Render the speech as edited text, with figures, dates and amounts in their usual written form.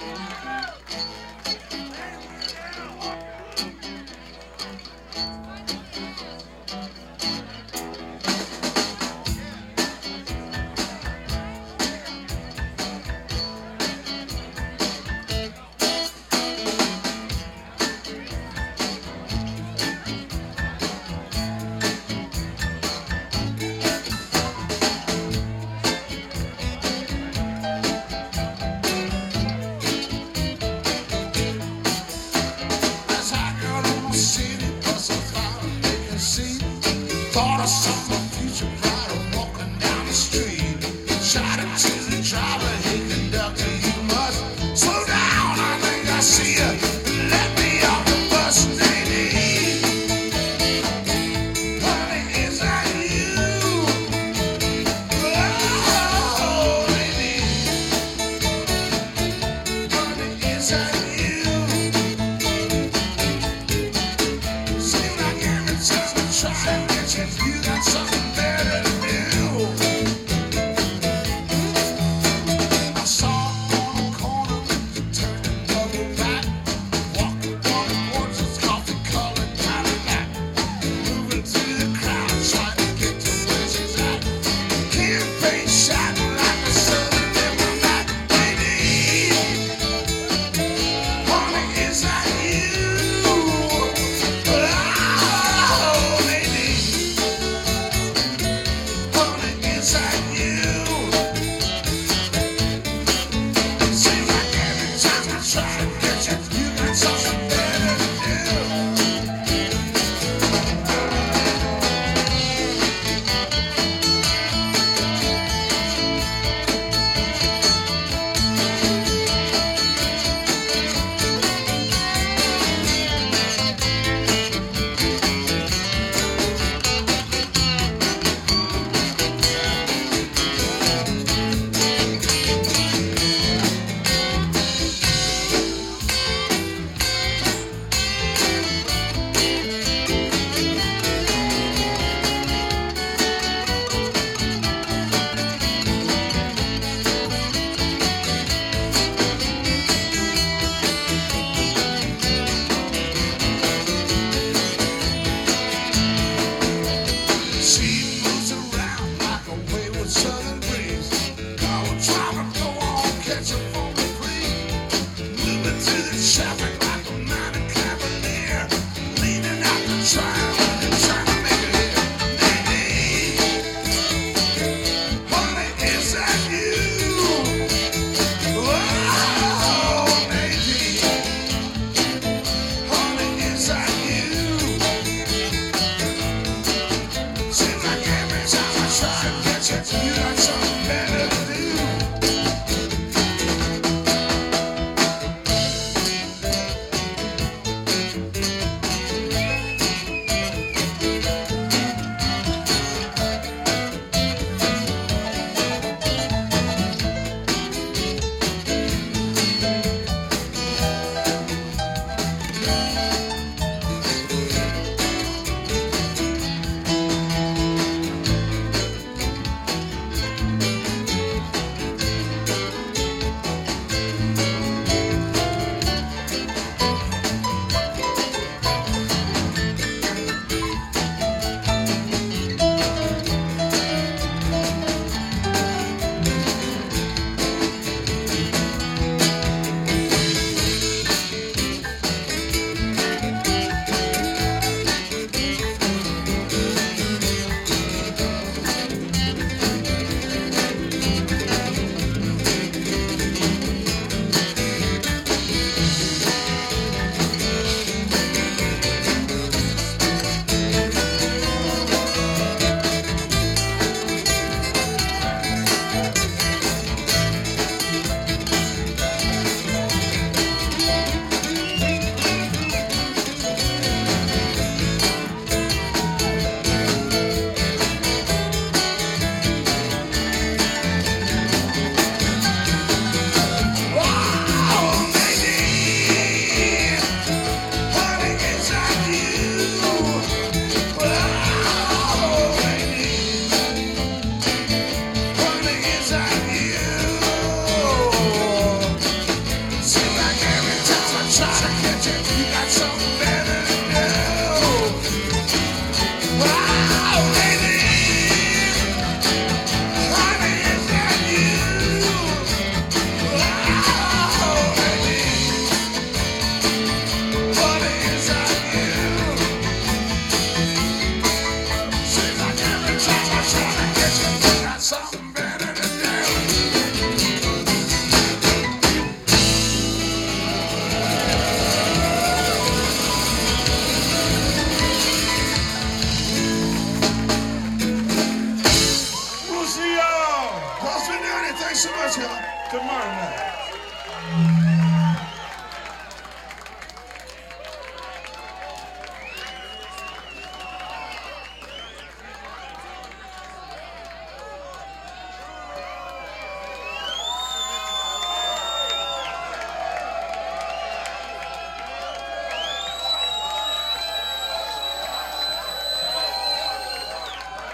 Thought I saw my future bride walking down the street. Shouted to the driver, hey conductor, you must slow down. I think I see you. Let me off the bus, lady. Honey, is that you? Oh, lady. Honey, is that you? Seem like every time I try. You got something better to do. I saw on the corner, turned and double back. Walking on the porch, it's coffee colored Cadillac. Moving through the crowd, trying to get to where she's at. Kid face shining like a southern diplomat. Lady, tomorrow night.